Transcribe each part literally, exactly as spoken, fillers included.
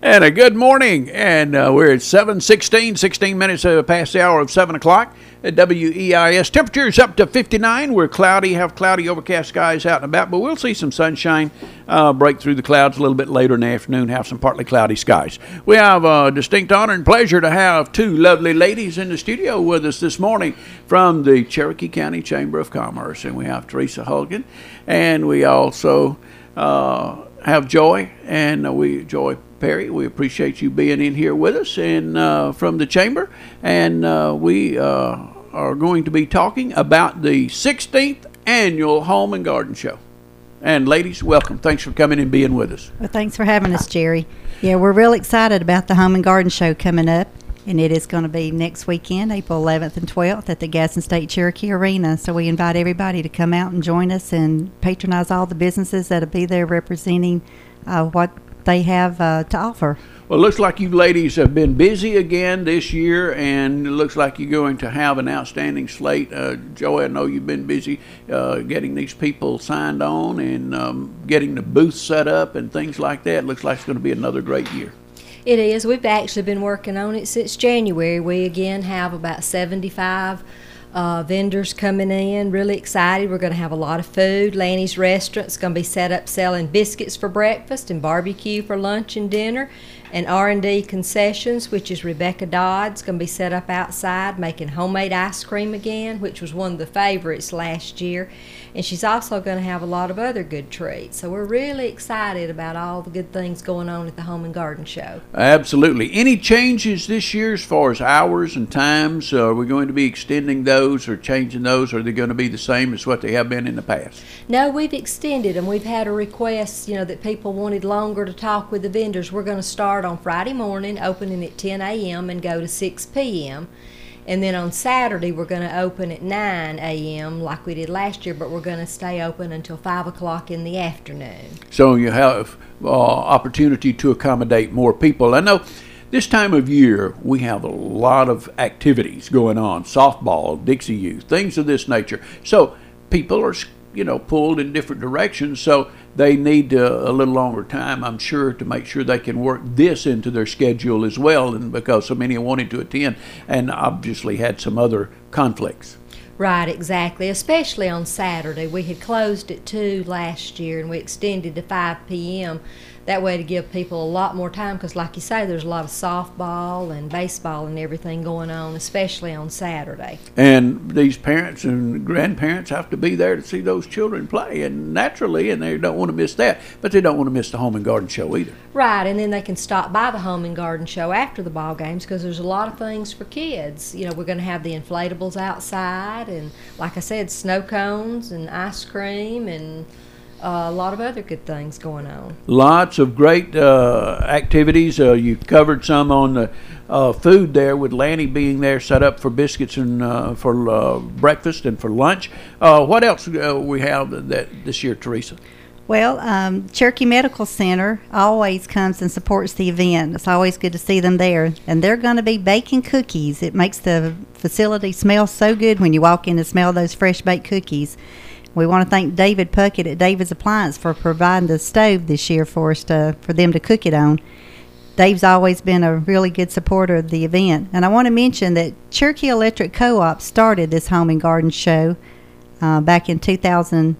And a good morning, and uh, we're at seven sixteen, sixteen minutes uh, past the hour of seven o'clock at W E I S. Temperatures up to fifty-nine. We're cloudy, have cloudy, overcast skies out and about, but we'll see some sunshine uh, break through the clouds a little bit later in the afternoon, have some partly cloudy skies. We have a distinct honor and pleasure to have two lovely ladies in the studio with us this morning from the Cherokee County Chamber of Commerce, and we have Teresa Hulgan, and we also uh, have Joy, and uh, we Joy Perry. We appreciate you being in here with us and uh, from the chamber, and uh, we uh, are going to be talking about the sixteenth annual Home and Garden Show. And ladies, welcome. Thanks for coming and being with us. Well, thanks for having us, Jerry. Yeah, we're real excited about the Home and Garden Show coming up, and it is going to be next weekend, April eleventh and twelfth, at the Gaston State Cherokee Arena. So we invite everybody to come out and join us and patronize all the businesses that'll be there representing uh, what they have uh, to offer. Well, it looks like you ladies have been busy again this year, and it looks like you're going to have an outstanding slate. Uh, Joey, I know you've been busy uh, getting these people signed on and um, getting the booth set up and things like that. It looks like it's going to be another great year. It is. We've actually been working on it since January. We again have about seventy-five Uh, vendors coming in, really excited. We're going to have a lot of food. Lanny's Restaurant's going to be set up selling biscuits for breakfast and barbecue for lunch and dinner. And R and D Concessions, which is Rebecca Dodd's, going to be set up outside making homemade ice cream again, which was one of the favorites last year. And she's also going to have a lot of other good treats. So we're really excited about all the good things going on at the Home and Garden Show. Absolutely. Any changes this year as far as hours and times? Uh, are we going to be extending those or changing those? Or are they going to be the same as what they have been in the past? No, we've extended them. We've had a request, you know, that people wanted longer to talk with the vendors. We're going to start on Friday morning, opening at ten a.m. and go to six p.m. And then on Saturday, we're going to open at nine a.m. like we did last year, but we're going to stay open until five o'clock in the afternoon. So you have uh, opportunity to accommodate more people. I know this time of year, we have a lot of activities going on, softball, Dixie Youth, things of this nature. So people are, you know, pulled in different directions, so they need uh, a little longer time, I'm sure, to make sure they can work this into their schedule as well, and because so many wanted to attend and obviously had some other conflicts. Right, exactly, especially on Saturday. We had closed at two last year, and we extended to five p.m., that way to give people a lot more time, because like you say, there's a lot of softball and baseball and everything going on, especially on Saturday. And these parents and grandparents have to be there to see those children play, and naturally, and they don't want to miss that, but they don't want to miss the Home and Garden Show either. Right, and then they can stop by the Home and Garden Show after the ball games, because there's a lot of things for kids. You know, we're going to have the inflatables outside, and like I said, snow cones and ice cream and Uh, a lot of other good things going on. Lots of great uh, activities. Uh, you covered some on the uh, food there, with Lanny being there set up for biscuits and uh, for uh, breakfast and for lunch. Uh, what else uh, we have that this year, Teresa? Well, um, Cherokee Medical Center always comes and supports the event. It's always good to see them there. And they're going to be baking cookies. It makes the facility smell so good when you walk in and smell those fresh baked cookies. We want to thank David Puckett at David's Appliance for providing the stove this year for us to, for them to cook it on. Dave's always been a really good supporter of the event. And I want to mention that Cherokee Electric Co-op started this Home and Garden Show uh, back in two thousand.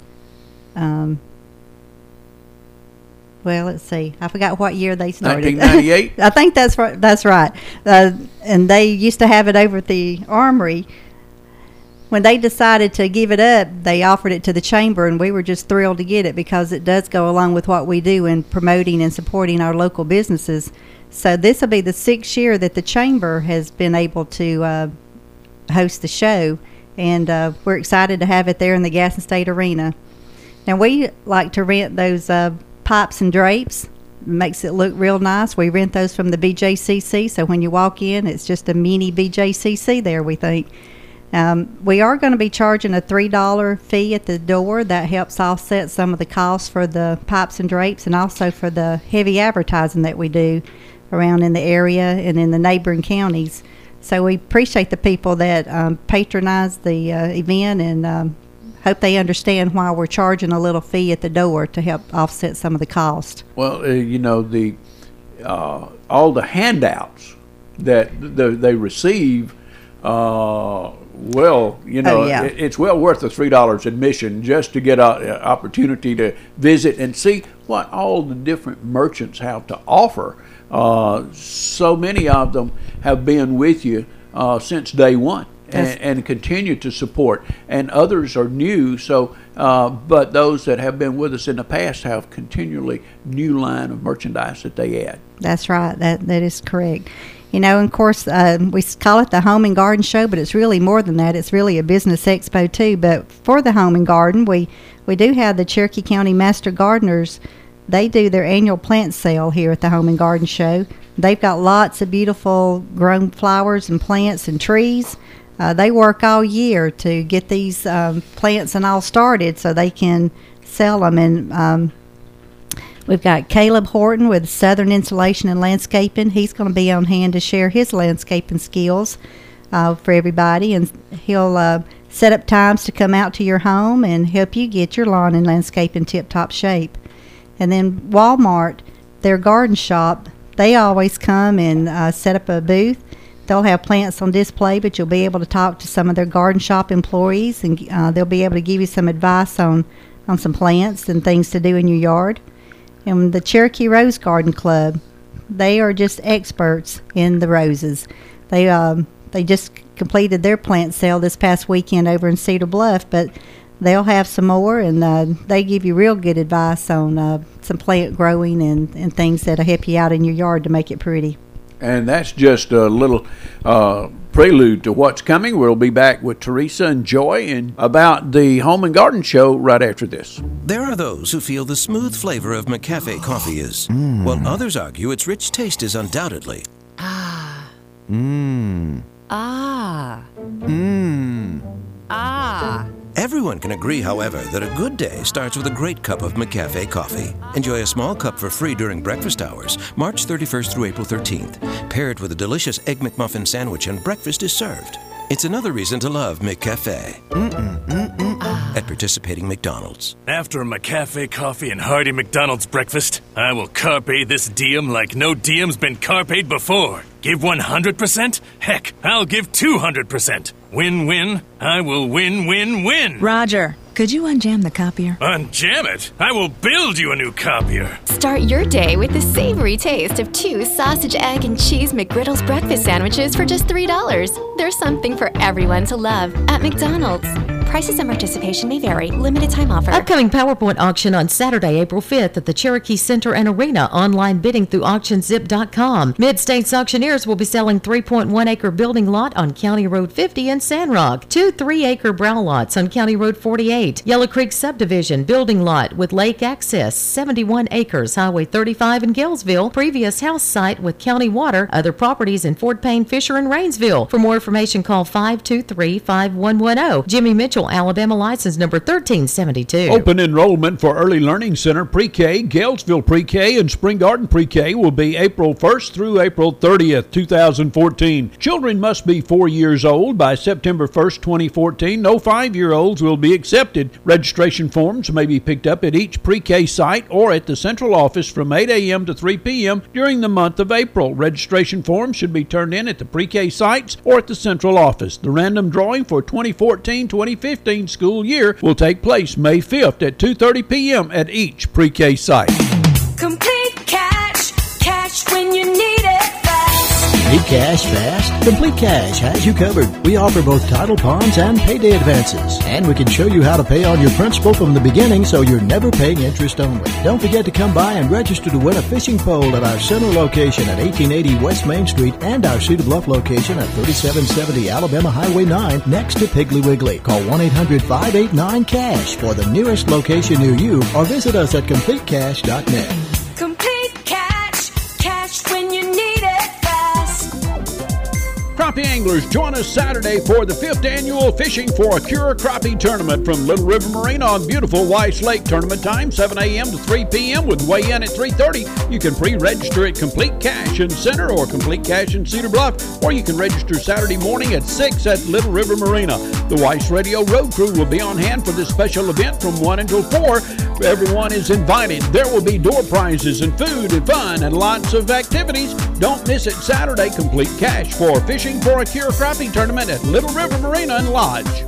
Um, well, let's see. I forgot what year they started. nineteen ninety-eight? I think that's right. That's right. Uh, and they used to have it over at the Armory. When they decided to give it up, they offered it to the chamber, and we were just thrilled to get it, because it does go along with what we do in promoting and supporting our local businesses. So this will be the sixth year that the chamber has been able to uh, host the show, and uh, we're excited to have it there in the Gaston State Arena. Now, we like to rent those uh, pipes and drapes. It makes it look real nice. We rent those from the B J C C, so when you walk in, it's just a mini B J C C there, we think. Um, we are going to be charging a three dollar fee at the door. That helps offset some of the costs for the pipes and drapes, and also for the heavy advertising that we do around in the area and in the neighboring counties. So we appreciate the people that um, patronize the uh, event, and um, hope they understand why we're charging a little fee at the door to help offset some of the cost. Well, uh, you know, the uh, all the handouts that the, they receive, uh, well, you know, Oh, yeah. it, it's well worth the three dollars admission just to get an opportunity to visit and see what all the different merchants have to offer. Uh, so many of them have been with you uh, since day one. And, and continue to support, and others are new. So, uh, but those that have been with us in the past have continually new line of merchandise that they add. That's right. That that is correct. You know, and of course, uh, we call it the Home and Garden Show, but it's really more than that. It's really a business expo too. But for the Home and Garden, we we do have the Cherokee County Master Gardeners. They do their annual plant sale here at the Home and Garden Show. They've got lots of beautiful grown flowers and plants and trees. Uh, they work all year to get these um, plants and all started so they can sell them. And um, we've got Caleb Horton with Southern Insulation and Landscaping. He's going to be on hand to share his landscaping skills uh, for everybody. And he'll uh, set up times to come out to your home and help you get your lawn and landscape in tip-top shape. And then Walmart, their garden shop, they always come and uh, set up a booth. They'll have plants on display, but you'll be able to talk to some of their garden shop employees, and uh, they'll be able to give you some advice on, on some plants and things to do in your yard. And the Cherokee Rose Garden Club, they are just experts in the roses. They um, they just completed their plant sale this past weekend over in Cedar Bluff, but they'll have some more, and uh, they give you real good advice on uh, some plant growing and, and things that'll help you out in your yard to make it pretty. And that's just a little uh, prelude to what's coming. We'll be back with Teresa and Joy and about the Home and Garden Show right after this. There are those who feel the smooth flavor of McCafe coffee is, mm. while others argue its rich taste is undoubtedly. Ah. Mmm. Ah. Mmm. Ah. Everyone can agree, however, that a good day starts with a great cup of McCafe coffee. Enjoy a small cup for free during breakfast hours, March thirty-first through April thirteenth. Pair it with a delicious Egg McMuffin sandwich and breakfast is served. It's another reason to love McCafe. Mm-mm, mm-mm. Ah. At participating McDonald's. After a McCafe coffee and hearty McDonald's breakfast, I will carpe this diem like no diem's been carpe'd before. Give one hundred percent? Heck, I'll give two hundred percent. Win-win. I will win, win, win. Roger, could you unjam the copier? Unjam it? I will build you a new copier. Start your day with the savory taste of two sausage, egg, and cheese McGriddles breakfast sandwiches for just three dollars. There's something for everyone to love at McDonald's. Prices and participation may vary. Limited time offer. Upcoming PowerPoint auction on Saturday, April fifth at the Cherokee Center and Arena. Online bidding through auction zip dot com. Mid-States Auctioneers will be selling three point one acre building lot on County Road fifty in Sandrock. Two three acre brow lots on County Road forty-eight. Yellow Creek Subdivision building lot with lake access, seventy-one acres. Highway thirty-five in Galesville. Previous house site with county water. Other properties in Fort Payne, Fisher, and Rainsville. For more information, call five two three, five one one zero. Jimmy Mitchell, Alabama license number thirteen seventy-two. Open enrollment for Early Learning Center Pre-K, Galesville Pre-K, and Spring Garden Pre-K will be April first through April thirtieth, two thousand fourteen. Children must be four years old by September first, twenty fourteen. No five-year-olds will be accepted. Registration forms may be picked up at each Pre-K site or at the central office from eight a.m. to three p.m. during the month of April. Registration forms should be turned in at the Pre-K sites or at the central office. The random drawing for twenty fourteen twenty fifteen school year will take place May fifth at two thirty p.m. at each Pre-K site. Complete Cash, cash when you need it fast. Need cash fast? Complete Cash has you covered. We offer both title bonds and payday advances. And we can show you how to pay on your principal from the beginning so you're never paying interest only. Don't forget to come by and register to win a fishing pole at our center location at eighteen eighty West Main Street and our Cedar Bluff location at thirty-seven seventy Alabama Highway nine next to Piggly Wiggly. Call one eight hundred, five eight nine, cash for the nearest location near you or visit us at complete cash dot net. Complete Cash, cash when you need it fast. Crappie anglers, join us Saturday for the fifth annual Fishing for a Cure Crappie Tournament from Little River Marina on beautiful Weiss Lake. Tournament time seven a.m. to three p.m. with weigh-in at three thirty. You can pre-register at Complete Cash in Center or Complete Cash in Cedar Bluff, or you can register Saturday morning at six at Little River Marina. The Weiss Radio Road Crew will be on hand for this special event from one until four. Everyone is invited. There will be door prizes and food and fun and lots of activities. Don't miss it Saturday. Complete cash for Fishing for a Cure crappie tournament at Little River Marina and Lodge.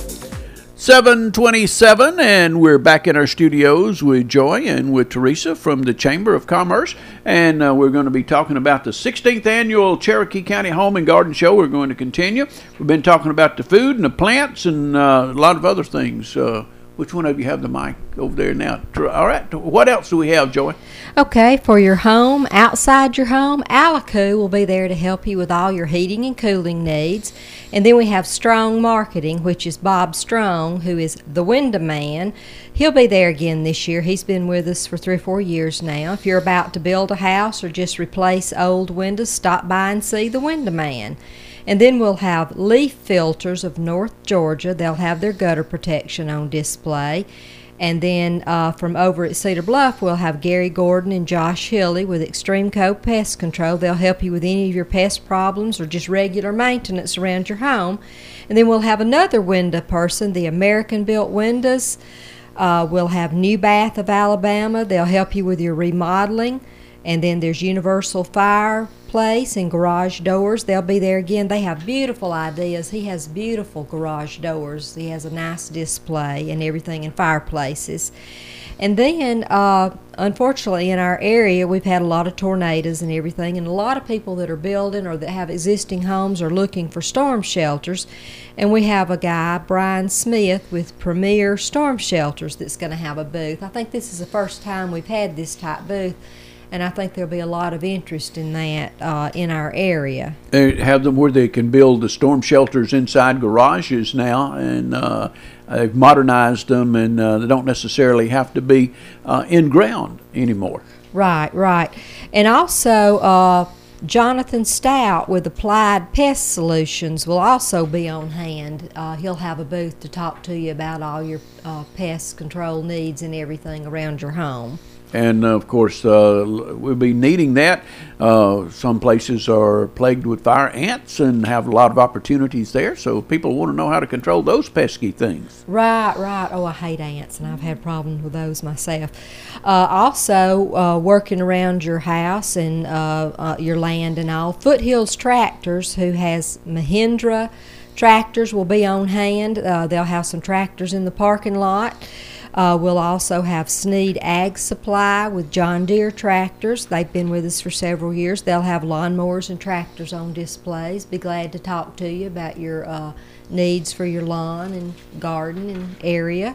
seven twenty-seven, and we're back in our studios with Joy and with Teresa from the Chamber of Commerce, and uh, we're going to be talking about the sixteenth Annual Cherokee County Home and Garden Show. We're going to continue. We've been talking about the food and the plants and uh, a lot of other things. Uh, which one of you have the mic over there now? All right. What else do we have, Joy? Okay, for your home, outside your home, Alico will be there to help you with all your heating and cooling needs. And then we have Strong Marketing, which is Bob Strong, who is the window man. He'll be there again this year. He's been with us for three or four years now. If you're about to build a house or just replace old windows, stop by and see the window man. And then we'll have Leaf Filters of North Georgia. They'll have their gutter protection on display. And then uh, from over at Cedar Bluff, we'll have Gary Gordon and Josh Hilley with Extreme Co Pest Control. They'll help you with any of your pest problems or just regular maintenance around your home. And then we'll have another window person, the American Built Windows. Uh, we'll have New Bath of Alabama. They'll help you with your remodeling. And then there's Universal Fireplace and Garage Doors. They'll be there again. They have beautiful ideas. He has beautiful garage doors. He has a nice display and everything in fireplaces. And then, uh, unfortunately, in our area, we've had a lot of tornadoes and everything, and a lot of people that are building or that have existing homes are looking for storm shelters. And we have a guy, Brian Smith, with Premier Storm Shelters that's going to have a booth. I think this is the first time we've had this type booth. And I think there'll be a lot of interest in that uh, in our area. They have them where they can build the storm shelters inside garages now, and uh, they've modernized them, and uh, they don't necessarily have to be uh, in ground anymore. Right, right. And also, uh, Jonathan Stout with Applied Pest Solutions will also be on hand. Uh, he'll have a booth to talk to you about all your uh, pest control needs and everything around your home. And, uh, of course, uh, we'll be needing that. Uh, some places are plagued with fire ants and have a lot of opportunities there, so people want to know how to control those pesky things. Right, right. Oh, I hate ants, and I've had problems with those myself. Uh, also, uh, working around your house and uh, uh, your land and all, Foothills Tractors, who has Mahindra tractors, will be on hand. Uh, they'll have some tractors in the parking lot. Uh, we'll also have Sneed Ag Supply with John Deere tractors. They've been with us for several years. They'll have lawnmowers and tractors on displays. Be glad to talk to you about your uh, needs for your lawn and garden and area.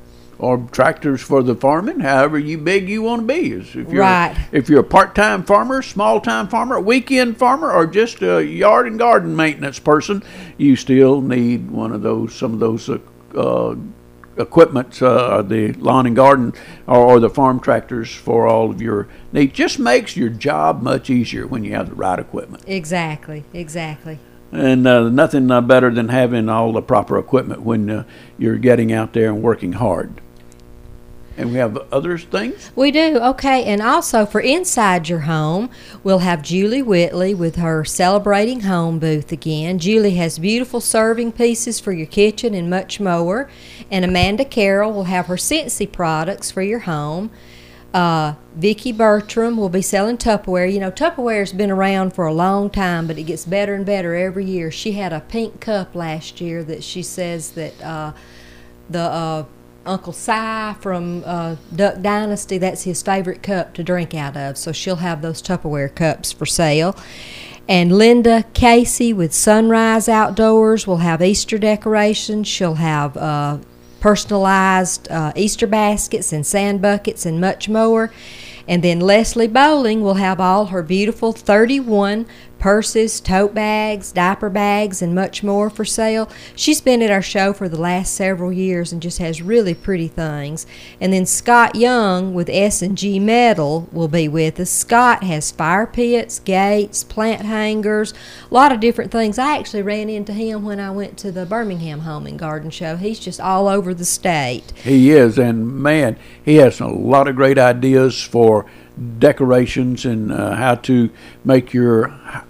Or tractors for the farming, however you big you want to be. If you're, right. If you're a part-time farmer, small-time farmer, weekend farmer, or just a yard and garden maintenance person, you still need one of those, some of those uh, uh, equipment, uh, the lawn and garden or, or the farm tractors for all of your needs. Just makes your job much easier when you have the right equipment. Exactly, exactly. And uh, nothing uh, better than having all the proper equipment when uh, you're getting out there and working hard. And we have other things? We do, okay. And also for inside your home, we'll have Julie Whitley with her Celebrating Home booth again. Julie has beautiful serving pieces for your kitchen and much more. And Amanda Carroll will have her Scentsy products for your home. Uh, Vicki Bertram will be selling Tupperware. You know, Tupperware's been around for a long time, but it gets better and better every year. She had a pink cup last year that she says that uh, the... Uh, Uncle Si from uh, Duck Dynasty, that's his favorite cup to drink out of. So she'll have those Tupperware cups for sale. And Linda Casey with Sunrise Outdoors will have Easter decorations. She'll have uh, personalized uh, Easter baskets and sand buckets and much more. And then Leslie Bowling will have all her beautiful thirty-one purses, tote bags, diaper bags, and much more for sale. She's been at our show for the last several years and just has really pretty things. And then Scott Young with S and G Metal will be with us. Scott has fire pits, gates, plant hangers, a lot of different things. I actually ran into him when I went to the Birmingham Home and Garden Show. He's just all over the state. He is, and man, he has a lot of great ideas for decorations and uh, how to make your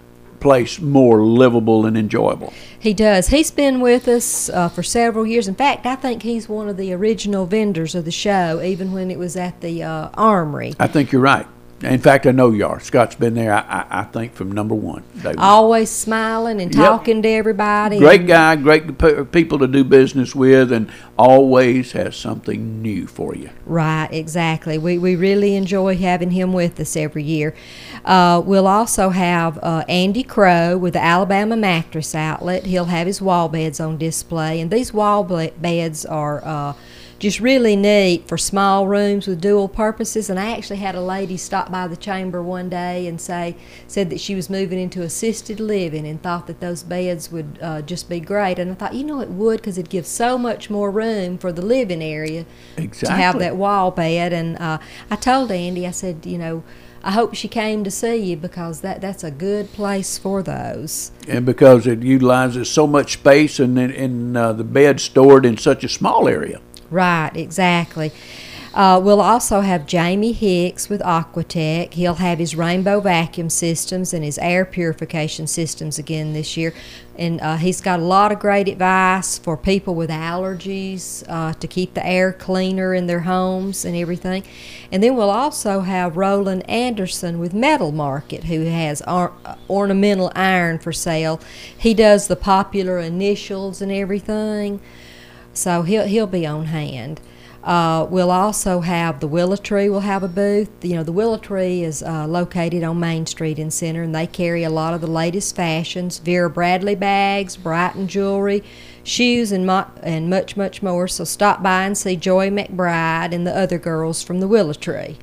place more livable and enjoyable. He does. He's been with us uh, for several years. In fact, I think he's one of the original vendors of the show, even when it was at the uh, Armory. I think you're right. In fact, I know you are. Scott's been there, I, I, I think, from number one. David. Always smiling and talking yep. to everybody. Great guy, great p- people to do business with, and always has something new for you. Right, exactly. We we really enjoy having him with us every year. Uh, we'll also have uh, Andy Crow with the Alabama Mattress Outlet. He'll have his wall beds on display, and these wall beds are uh, just really neat for small rooms with dual purposes. And I actually had a lady stop by the chamber one day and say said that she was moving into assisted living and thought that those beds would uh, just be great. And I thought, you know, it would, because it gives so much more room for the living area exactly. to have that wall bed. And uh, I told Andy, I said, you know, I hope she came to see you, because that, that's a good place for those. And because it utilizes so much space, and, and uh, the bed stored in such a small area. Right, exactly. Uh, we'll also have Jamie Hicks with Aquatech. He'll have his rainbow vacuum systems and his air purification systems again this year. And uh, he's got a lot of great advice for people with allergies uh, to keep the air cleaner in their homes and everything. And then we'll also have Roland Anderson with Metal Market, who has or- ornamental iron for sale. He does the popular initials and everything. So he'll he'll be on hand. Uh, we'll also have the Willow Tree will have a booth. You know, the Willow Tree is uh, located on Main Street in Center, and they carry a lot of the latest fashions, Vera Bradley bags, Brighton jewelry, shoes, and mo- and much, much more. So stop by and see Joy McBride and the other girls from the Willow Tree.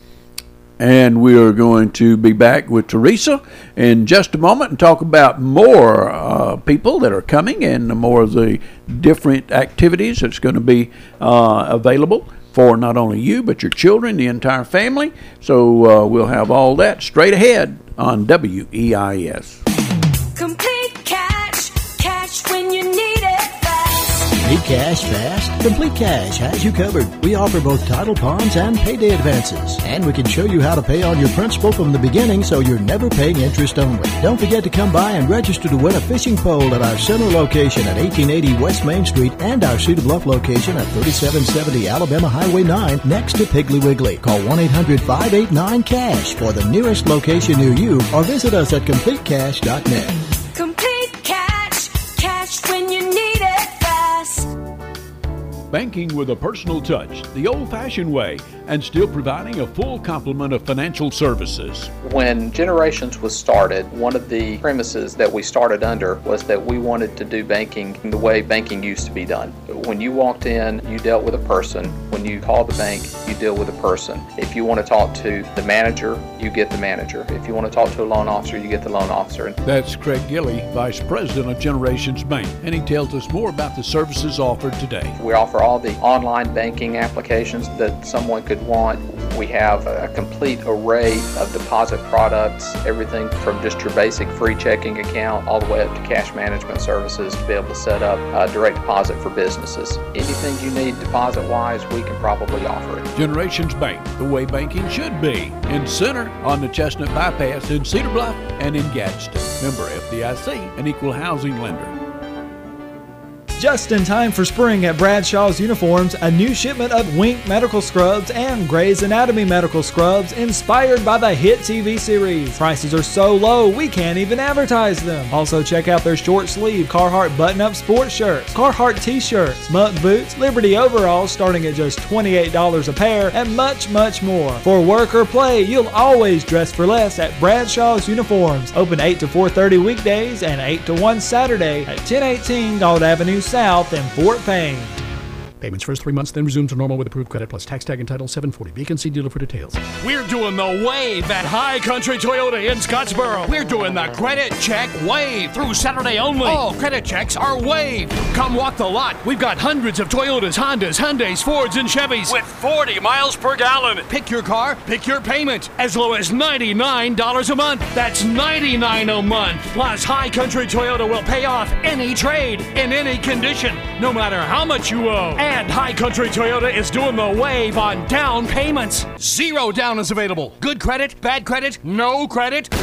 And we are going to be back with Teresa in just a moment and talk about more uh, people that are coming and more of the different activities that's going to be uh, available for not only you, but your children, the entire family. So uh, we'll have all that straight ahead on W E I S. Complete Cash, cash when you need it fast. Need cash fast? Complete Cash has you covered. We offer both title bonds and payday advances. And we can show you how to pay on your principal from the beginning, so you're never paying interest only. Don't forget to come by and register to win a fishing pole at our center location at eighteen eighty West Main Street and our Cedar Bluff location at thirty-seven seventy Alabama Highway nine next to Piggly Wiggly. Call one eight hundred five eight nine cash for the nearest location near you, or visit us at complete cash dot net. Complete Cash, cash when you need it fast. Banking with a personal touch, the old-fashioned way, and still providing a full complement of financial services. When Generations was started, one of the premises that we started under was that we wanted to do banking the way banking used to be done. When you walked in, you dealt with a person. When you called the bank, you deal with a person. If you want to talk to the manager, you get the manager. If you want to talk to a loan officer, you get the loan officer. That's Craig Gilley, Vice President of Generations Bank, and he tells us more about the services offered today. We offer all the online banking applications that someone could want. We have a complete array of deposit products, everything from just your basic free checking account all the way up to cash management services to be able to set up a direct deposit for businesses. Anything you need deposit-wise, we can probably offer it. Generations Bank, the way banking should be. In Center, on the Chestnut Bypass, in Cedar Bluff, and in Gadsden. Member F D I C, an equal housing lender. Just in time for spring at Bradshaw's Uniforms, a new shipment of Wink Medical Scrubs and Grey's Anatomy Medical Scrubs inspired by the hit T V series. Prices are so low, we can't even advertise them. Also check out their short sleeve Carhartt button-up sports shirts, Carhartt t-shirts, Muck boots, Liberty overalls starting at just twenty-eight dollars a pair, and much, much more. For work or play, you'll always dress for less at Bradshaw's Uniforms. Open eight to four thirty weekdays and eight to one Saturday at ten eighteen Dalt Avenue South in Fort Payne. Payments first three months, then resume to normal with approved credit plus tax tag and title seven forty. B and C dealer for details. We're doing the wave at High Country Toyota in Scottsboro. We're doing the credit check wave through Saturday only. All credit checks are waived. Come walk the lot. We've got hundreds of Toyotas, Hondas, Hyundais, Fords, and Chevys with forty miles per gallon. Pick your car, pick your payment. As low as ninety-nine dollars a month. That's ninety-nine dollars a month. Plus, High Country Toyota will pay off any trade in any condition, no matter how much you owe. And High Country Toyota is doing the wave on down payments. Zero down is available. Good credit, bad credit, no credit.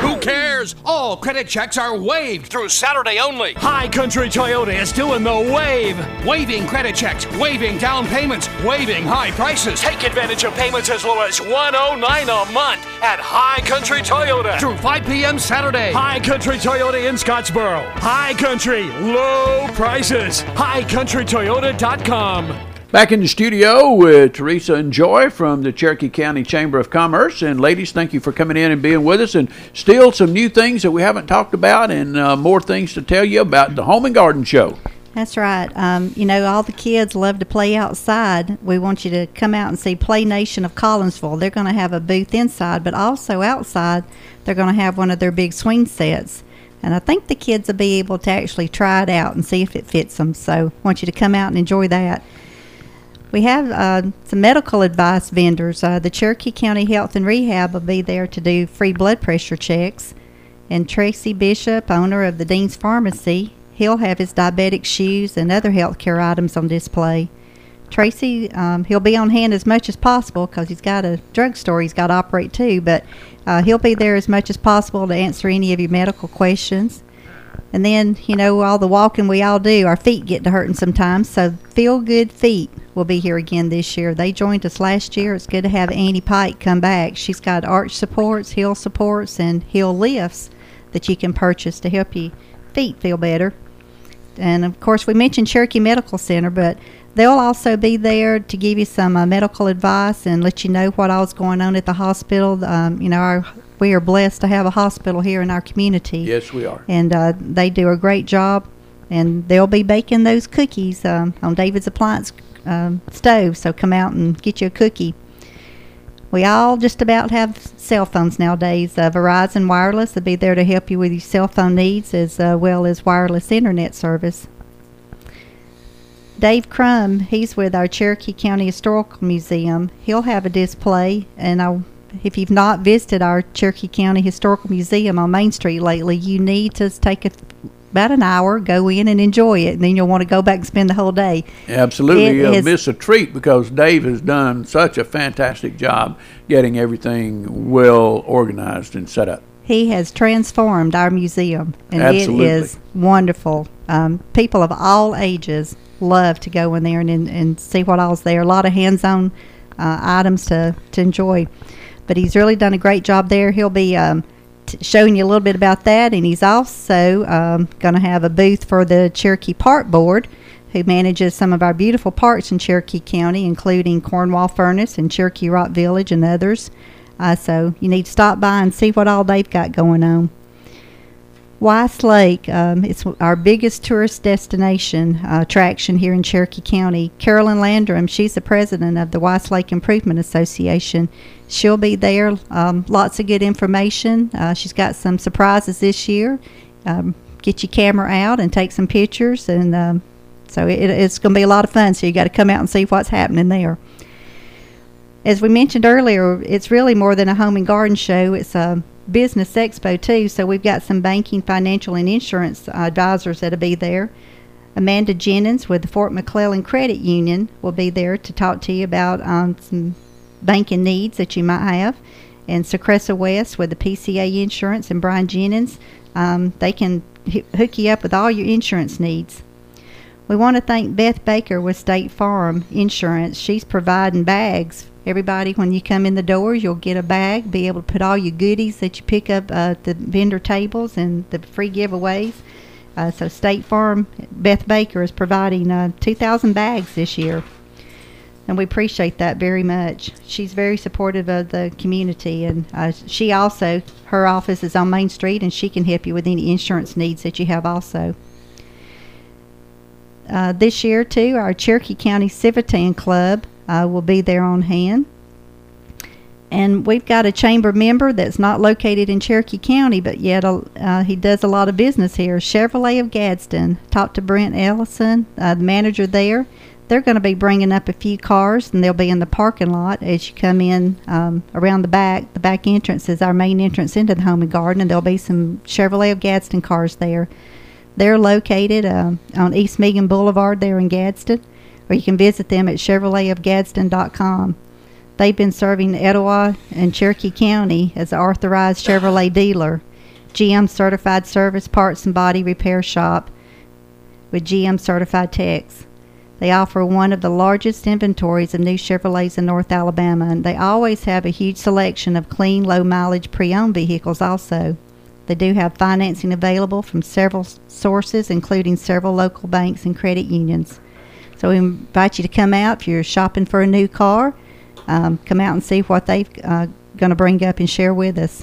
Who cares? All credit checks are waived through Saturday only. High Country Toyota is doing the wave. Waiving credit checks, waiving down payments, waiving high prices. Take advantage of payments as low as one hundred nine dollars a month at High Country Toyota through five p.m. Saturday. High Country Toyota in Scottsboro. High Country, low prices. high country toyota dot com. Back in the studio with Teresa and Joy from the Cherokee County Chamber of Commerce. And ladies, thank you for coming in and being with us. And still some new things that we haven't talked about, and uh, more things to tell you about the Home and Garden Show. That's right. Um, you know, all the kids love to play outside. We want you to come out and see Play Nation of Collinsville. They're going to have a booth inside, but also outside they're going to have one of their big swing sets. And I think the kids will be able to actually try it out and see if it fits them. So I want you to come out and enjoy that. We have uh, some medical advice vendors. Uh, the Cherokee County Health and Rehab will be there to do free blood pressure checks. And Tracy Bishop, owner of the Dean's Pharmacy, he'll have his diabetic shoes and other health care items on display. Tracy, um, he'll be on hand as much as possible because he's got a drugstore he's got to operate too, but uh, he'll be there as much as possible to answer any of your medical questions. And then, you know, all the walking we all do, our feet get to hurting sometimes, so Feel Good Feet will be here again this year. They joined us last year. It's good to have Annie Pike come back. She's got arch supports, heel supports, and heel lifts that you can purchase to help your feet feel better. And, of course, we mentioned Cherokee Medical Center, but they'll also be there to give you some uh, medical advice and let you know what all's going on at the hospital. Um, you know, our, we are blessed to have a hospital here in our community. Yes, we are. And uh, they do a great job. And they'll be baking those cookies um, on David's Appliance um, stove, so come out and get you a cookie. We all just about have cell phones nowadays. Uh, Verizon Wireless will be there to help you with your cell phone needs as uh, well as wireless internet service. Dave Crum, he's with our Cherokee County Historical Museum. He'll have a display, and I'll, if you've not visited our Cherokee County Historical Museum on Main Street lately, you need to take a, about an hour, go in and enjoy it, and then you'll want to go back and spend the whole day. Absolutely. You'll has, miss a treat because Dave has done such a fantastic job getting everything well organized and set up. He has transformed our museum, and Absolutely. It is wonderful. Um, people of all ages love to go in there and, and, and see what all's there. A lot of hands-on uh, items to, to enjoy. But he's really done a great job there. He'll be um, t- showing you a little bit about that, and he's also um, going to have a booth for the Cherokee Park Board, who manages some of our beautiful parks in Cherokee County, including Cornwall Furnace and Cherokee Rock Village and others. Uh, so you need to stop by and see what all they've got going on. Weiss Lake, um, it's our biggest tourist destination uh, attraction here in Cherokee County. Carolyn Landrum, she's the president of the Weiss Lake Improvement Association. She'll be there. Um, lots of good information. Uh, she's got some surprises this year. Um, get your camera out and take some pictures, and um, so it, it's going to be a lot of fun. So you got to come out and see what's happening there. As we mentioned earlier, it's really more than a home and garden show. It's a business expo too, so we've got some banking, financial, and insurance uh, advisors that'll be there. Amanda Jennings with the Fort McClellan Credit Union will be there to talk to you about um, some banking needs that you might have. And Secresa West with the P C A Insurance and Brian Jennings, um, they can h- hook you up with all your insurance needs. We want to thank Beth Baker with State Farm Insurance. She's providing bags. Everybody, when you come in the doors, you'll get a bag, be able to put all your goodies that you pick up uh, at the vendor tables and the free giveaways. Uh, so State Farm, Beth Baker is providing uh, two thousand bags this year. And we appreciate that very much. She's very supportive of the community. And uh, she also, her office is on Main Street, and she can help you with any insurance needs that you have also. Uh, this year, too, our Cherokee County Civitan Club Uh, will be there on hand. And we've got a chamber member that's not located in Cherokee County, but yet uh, he does a lot of business here. Chevrolet of Gadsden. Talked to Brent Ellison, uh, the manager there. They're going to be bringing up a few cars, and they'll be in the parking lot as you come in um, around the back. The back entrance is our main entrance into the Home and Garden, and there'll be some Chevrolet of Gadsden cars there. They're located uh, on East Megan Boulevard there in Gadsden, or you can visit them at chevrolet of gadsden dot com. They've been serving Etowah and Cherokee County as an authorized Chevrolet dealer. G M Certified Service Parts and Body Repair Shop with G M Certified Techs. They offer one of the largest inventories of new Chevrolets in North Alabama, and they always have a huge selection of clean, low-mileage pre-owned vehicles also. They do have financing available from several sources, including several local banks and credit unions. So we invite you to come out if you're shopping for a new car. Um, come out and see what they're uh, going to bring up and share with us.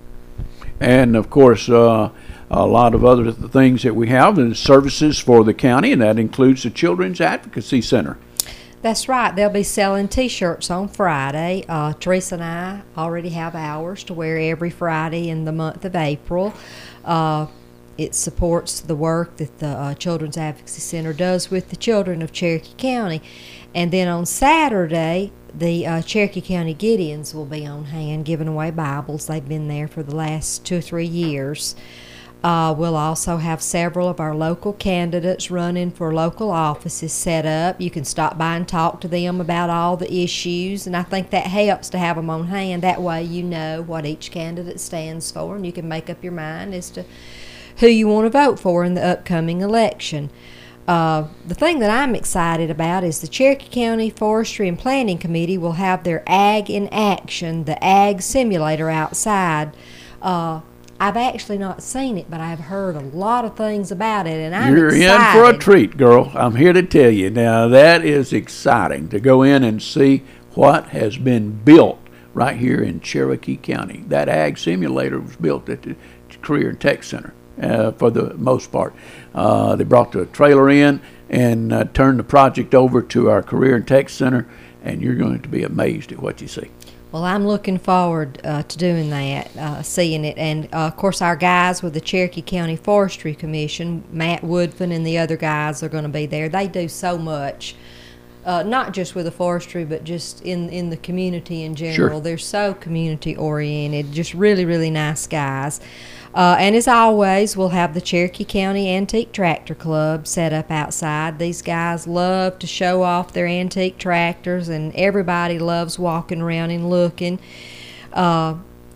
And, of course, uh, a lot of other th- things that we have and services for the county, and that includes the Children's Advocacy Center. That's right. They'll be selling T-shirts on Friday. Uh, Teresa and I already have ours to wear every Friday in the month of April. Uh, it supports the work that the uh, Children's Advocacy Center does with the children of Cherokee County. And then on Saturday, the uh, Cherokee County Gideons will be on hand giving away Bibles. They've been there for the last two or three years. Uh, we'll also have several of our local candidates running for local offices set up. You can stop by and talk to them about all the issues, and I think that helps to have them on hand. That way you know what each candidate stands for, and you can make up your mind as to who you want to vote for in the upcoming election. Uh, the thing that I'm excited about is the Cherokee County Forestry and Planning Committee will have their Ag in Action, the Ag Simulator outside. Uh, I've actually not seen it, but I've heard a lot of things about it, and I'm You're excited. in for a treat, girl. I'm here to tell you. Now, that is exciting to go in and see what has been built right here in Cherokee County. That Ag Simulator was built at the Career and Tech Center. Uh, for the most part. Uh, they brought the trailer in and uh, turned the project over to our Career and Tech Center, and you're going to be amazed at what you see. Well, I'm looking forward uh, to doing that, uh, seeing it. And, uh, of course, our guys with the Cherokee County Forestry Commission, Matt Woodfin and the other guys are going to be there. They do so much, uh, not just with the forestry, but just in, in the community in general. Sure. They're so community-oriented, just really, really nice guys. Uh, and as always, we'll have the Cherokee County Antique Tractor Club set up outside. These guys love to show off their antique tractors, and everybody loves walking around and looking. Uh,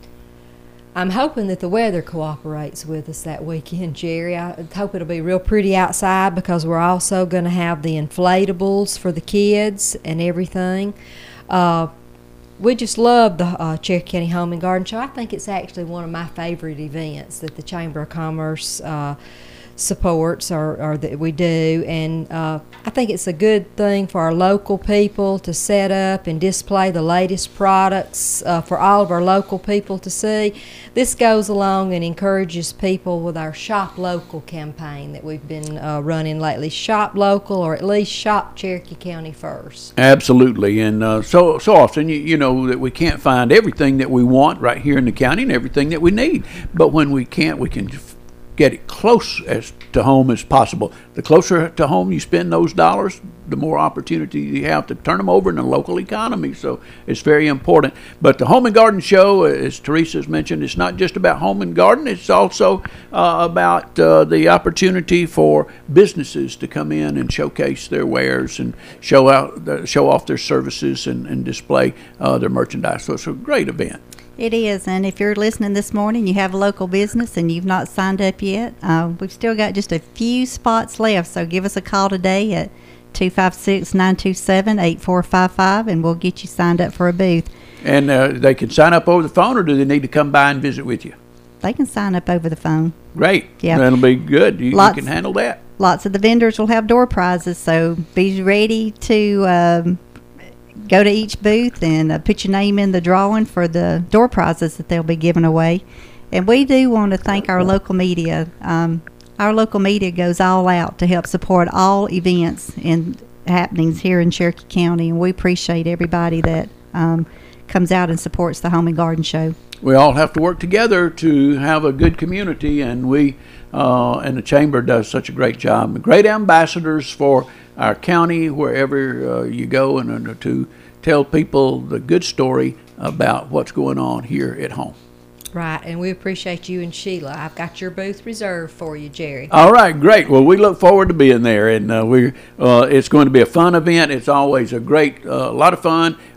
I'm hoping that the weather cooperates with us that weekend, Jerry. I hope it'll be real pretty outside, because we're also going to have the inflatables for the kids and everything. Uh, We just love the uh, Cherokee County Home and Garden Show. I think it's actually one of my favorite events that the Chamber of Commerce uh, supports or, or that we do. And uh, I think it's a good thing for our local people to set up and display the latest products uh, for all of our local people to see. This goes along and encourages people with our Shop Local campaign that we've been uh, running lately. Shop local, or at least shop Cherokee County first. Absolutely. And uh, so so often, you, you know, that we can't find everything that we want right here in the county and everything that we need. But when we can't, we can get it close as to home as possible. The closer to home you spend those dollars, the more opportunity you have to turn them over in the local economy. So it's very important. But the Home and Garden Show, as Teresa's mentioned, it's not just about home and garden. It's also uh, about uh, the opportunity for businesses to come in and showcase their wares and show out, uh, show off their services and, and display uh, their merchandise. So it's a great event. It is, and if you're listening this morning, you have a local business and you've not signed up yet, uh, we've still got just a few spots left, so give us a call today at two five six, nine two seven, eight four five five, and we'll get you signed up for a booth. And uh, they can sign up over the phone, or do they need to come by and visit with you? They can sign up over the phone. Great. Yeah. That'll be good. You, you Lots- can handle that. Lots of the vendors will have door prizes, so be ready to um, go to each booth and uh, put your name in the drawing for the door prizes that they'll be giving away. And we do want to thank our local media. Um, our local media goes all out to help support all events and happenings here in Cherokee County, and we appreciate everybody that um, comes out and supports the Home and Garden Show. We all have to work together to have a good community, and we uh, and the Chamber does such a great job. Great ambassadors for our county wherever uh, you go, and uh, to tell people the good story about what's going on here at home. Right, and we appreciate you and Sheila. I've got your booth reserved for you, Jerry. All right, great. Well, we look forward to being there, and uh, we uh, it's going to be a fun event. It's always a great, a uh, lot of fun.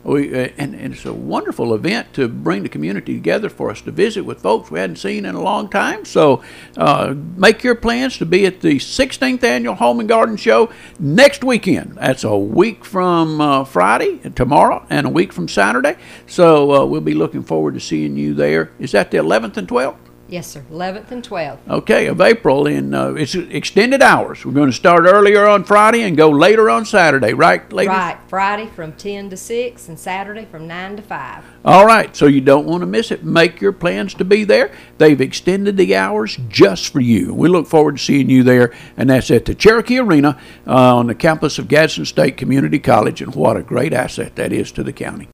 We uh, and, and it's a wonderful event to bring the community together for us to visit with folks we hadn't seen in a long time. So uh, make your plans to be at the sixteenth Annual Home and Garden Show next weekend. That's a week from uh, Friday, tomorrow, and a week from Saturday. So uh, we'll be looking forward to seeing you there. Is that the eleventh and twelfth? Yes, sir. eleventh and twelfth. Okay, of April, and uh, it's extended hours. We're going to start earlier on Friday and go later on Saturday, right, ladies? Right. Friday from ten to six and Saturday from nine to five. All right, so you don't want to miss it. Make your plans to be there. They've extended the hours just for you. We look forward to seeing you there, and that's at the Cherokee Arena uh, on the campus of Gadsden State Community College, and what a great asset that is to the county.